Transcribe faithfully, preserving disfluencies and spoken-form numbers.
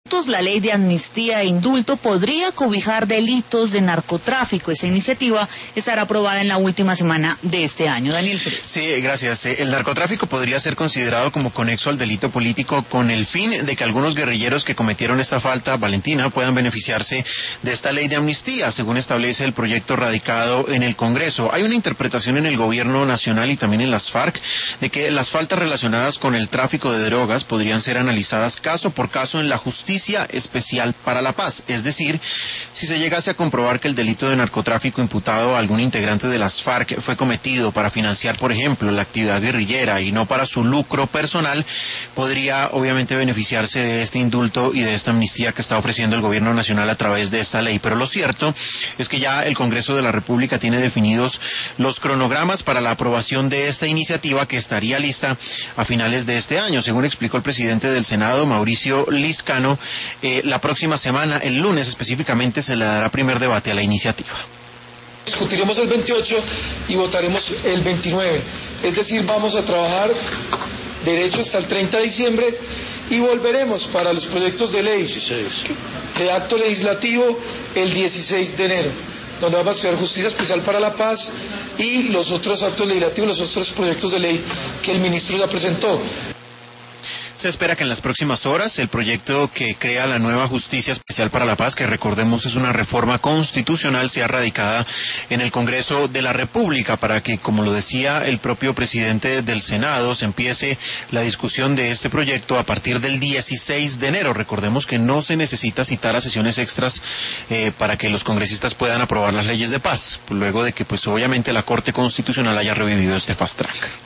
La ley de amnistía e indulto podría cobijar delitos de narcotráfico. Esa iniciativa estará aprobada en la última semana de este año. Daniel Pérez. Sí, gracias. El narcotráfico podría ser considerado como conexo al delito político con el fin de que algunos guerrilleros que cometieron esta falta, Valentina, puedan beneficiarse de esta ley de amnistía, según establece el proyecto radicado en el Congreso. Hay una interpretación en el gobierno nacional y también en las FARC de que las faltas relacionadas con el tráfico de drogas podrían ser analizadas caso por caso en la justicia especial para la paz, es decir, si se llegase a comprobar que el delito de narcotráfico imputado a algún integrante de las FARC fue cometido para financiar, por ejemplo, la actividad guerrillera y no para su lucro personal, podría obviamente beneficiarse de este indulto y de esta amnistía que está ofreciendo el gobierno nacional a través de esta ley. Pero lo cierto es que ya el Congreso de la República tiene definidos los cronogramas para la aprobación de esta iniciativa, que estaría lista a finales de este año. Según explicó el presidente del Senado, Mauricio Liscano, Eh, la próxima semana, el lunes específicamente, se le dará primer debate a la iniciativa. Discutiremos el veintiocho y votaremos el veintinueve. Es decir, vamos a trabajar derecho hasta el treinta de diciembre y volveremos para los proyectos de ley de acto legislativo el dieciséis de enero, donde vamos a estudiar justicia especial para la paz y los otros actos legislativos, los otros proyectos de ley que el ministro ya presentó. Se espera que en las próximas horas el proyecto que crea la nueva Justicia Especial para la Paz, que recordemos es una reforma constitucional, sea radicada en el Congreso de la República, para que, como lo decía el propio presidente del Senado, se empiece la discusión de este proyecto a partir del dieciséis de enero. Recordemos que no se necesita citar a sesiones extras eh, para que los congresistas puedan aprobar las leyes de paz, luego de que pues obviamente la Corte Constitucional haya revivido este fast track.